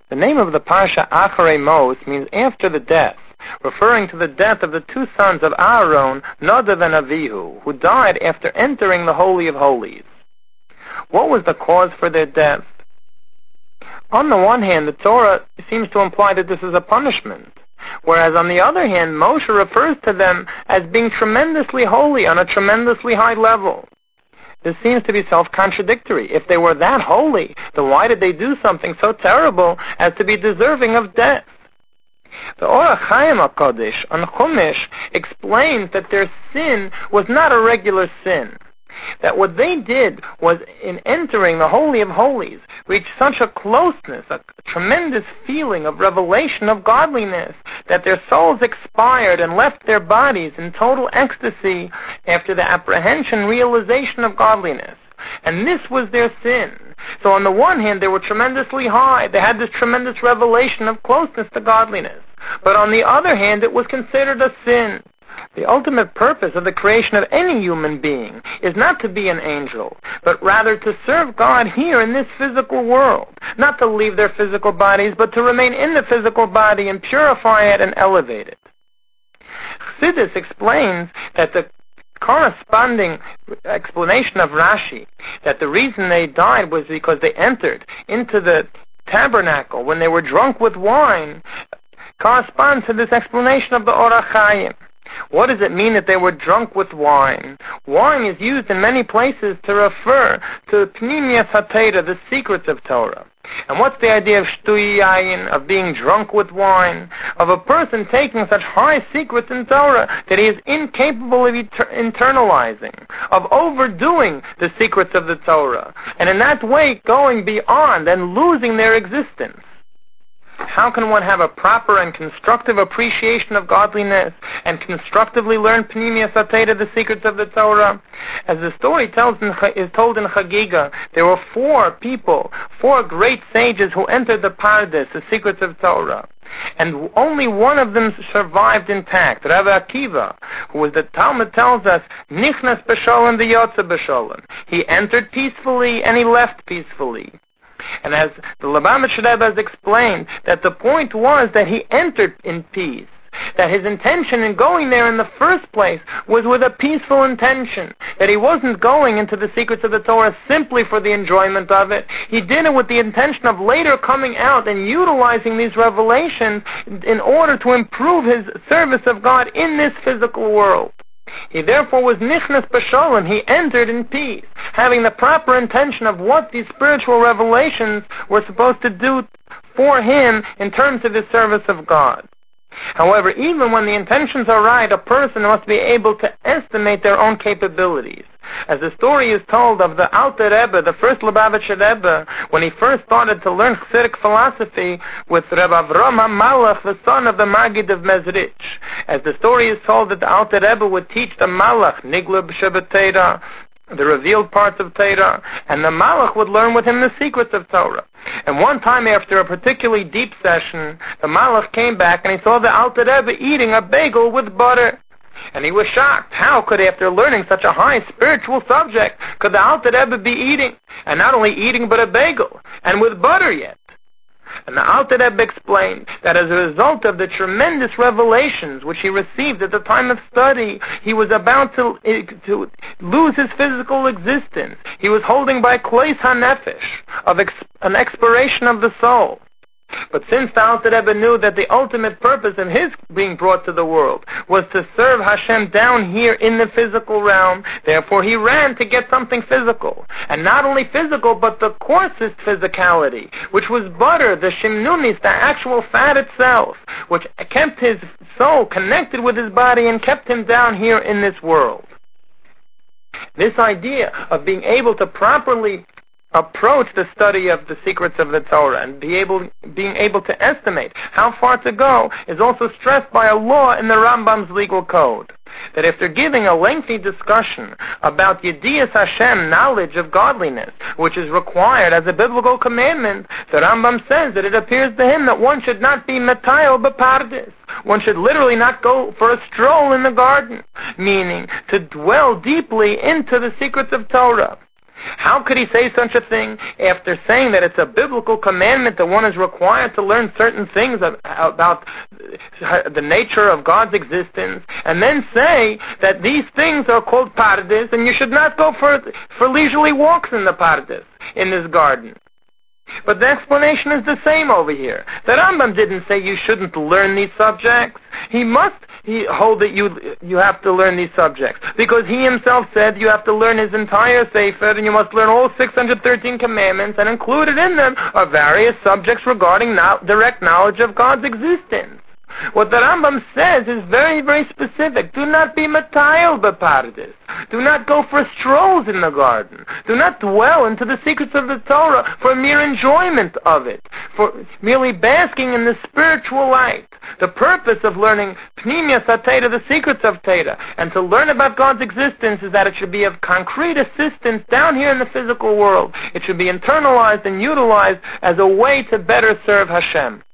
The name of the parsha Acharei Mos means after the death, referring to the death of the two sons of Aaron, Nadav and Avihu, who died after entering the Holy of Holies. What was the cause for their death? On the one hand, the Torah seems to imply that this is a punishment, whereas on the other hand, Moshe refers to them as being tremendously holy on a tremendously high level. This seems to be self-contradictory. If they were that holy, then why did they do something so terrible as to be deserving of death? The Or HaChaim HaKadosh on Chumash explains that their sin was not a regular sin. That what they did was, in entering the Holy of Holies, reach such a closeness, a tremendous feeling of revelation of godliness, that their souls expired and left their bodies in total ecstasy after the apprehension, realization of godliness. And this was their sin. So on the one hand, they were tremendously high. They had this tremendous revelation of closeness to godliness. But on the other hand, it was considered a sin. The ultimate purpose of the creation of any human being is not to be an angel, but rather to serve God here in this physical world. Not to leave their physical bodies, but to remain in the physical body and purify it and elevate it. Chassidus explains that the corresponding explanation of Rashi, that the reason they died was because they entered into the tabernacle when they were drunk with wine, corresponds to this explanation of the Or HaChaim. What does it mean that they were drunk with wine? Wine is used in many places to refer to Pnimius HaTorah, the secrets of Torah. And what's the idea of shtui yayin, of being drunk with wine? Of a person taking such high secrets in Torah that he is incapable of internalizing, of overdoing the secrets of the Torah, and in that way going beyond and losing their existence. How can one have a proper and constructive appreciation of godliness and constructively learn Pnimius HaTorah, the secrets of the Torah? As the story is told in Chagiga, there were four great sages who entered the Pardes, the secrets of Torah. And only one of them survived intact, Rav Akiva, who, as the Talmud tells us, Nichnas b'sholem v'yotze b'sholem. He entered peacefully and he left peacefully. And as the Lubavitcher Rebbe has explained, that the point was that he entered in peace, that his intention in going there in the first place was with a peaceful intention, that he wasn't going into the secrets of the Torah simply for the enjoyment of it. He did it with the intention of later coming out and utilizing these revelations in order to improve his service of God in this physical world. He therefore was nichnas b'sholem. He entered in peace, having the proper intention of what these spiritual revelations were supposed to do for him in terms of his service of God. However, even when the intentions are right, a person must be able to estimate their own capabilities. As the story is told of the Alter Rebbe, the first Lubavitcher Rebbe, when he first started to learn Chassidic philosophy with Reb Avram HaMalach, the son of the Maggid of Mezrich. As the story is told that the Alter Rebbe would teach the Malach, Nigla b'Shabbat Torah, the revealed parts of Torah, and the Malach would learn with him the secrets of Torah. And one time after a particularly deep session, the Malach came back and he saw the Alter Rebbe eating a bagel with butter. And he was shocked. How could, after learning such a high spiritual subject, could the Alter Rebbe be eating? And not only eating, but a bagel, and with butter yet. And the Alter Rebbe explained that as a result of the tremendous revelations which he received at the time of study, he was about to lose his physical existence. He was holding by Klois HaNefesh, of an expiration of the soul. But since the Alter Rebbe knew that the ultimate purpose of his being brought to the world was to serve Hashem down here in the physical realm, therefore he ran to get something physical. And not only physical, but the coarsest physicality, which was butter, the shimnunis, the actual fat itself, which kept his soul connected with his body and kept him down here in this world. This idea of being able to properly approach the study of the secrets of the Torah and being able to estimate how far to go is also stressed by a law in the Rambam's legal code. That after giving a lengthy discussion about Yedias Hashem, knowledge of godliness, which is required as a biblical commandment, the Rambam says that it appears to him that one should not be metayel b'pardes. One should literally not go for a stroll in the garden, meaning to dwell deeply into the secrets of Torah. How could he say such a thing after saying that it's a biblical commandment that one is required to learn certain things about the nature of God's existence, and then say that these things are called pardes, and you should not go for leisurely walks in the pardes, in this garden? But the explanation is the same over here. The Rambam didn't say you shouldn't learn these subjects. He hold that you have to learn these subjects, because he himself said you have to learn his entire Sefer, and you must learn all 613 commandments, and included in them are various subjects regarding direct knowledge of God's existence. What the Rambam says is very, very specific. Do not be matayil b'pardes. Do not go for strolls in the garden. Do not dwell into the secrets of the Torah for mere enjoyment of it, for merely basking in the spiritual light. The purpose of learning Pnimius HaTeira, the secrets of Teira, and to learn about God's existence, is that it should be of concrete assistance down here in the physical world. It should be internalized and utilized as a way to better serve Hashem.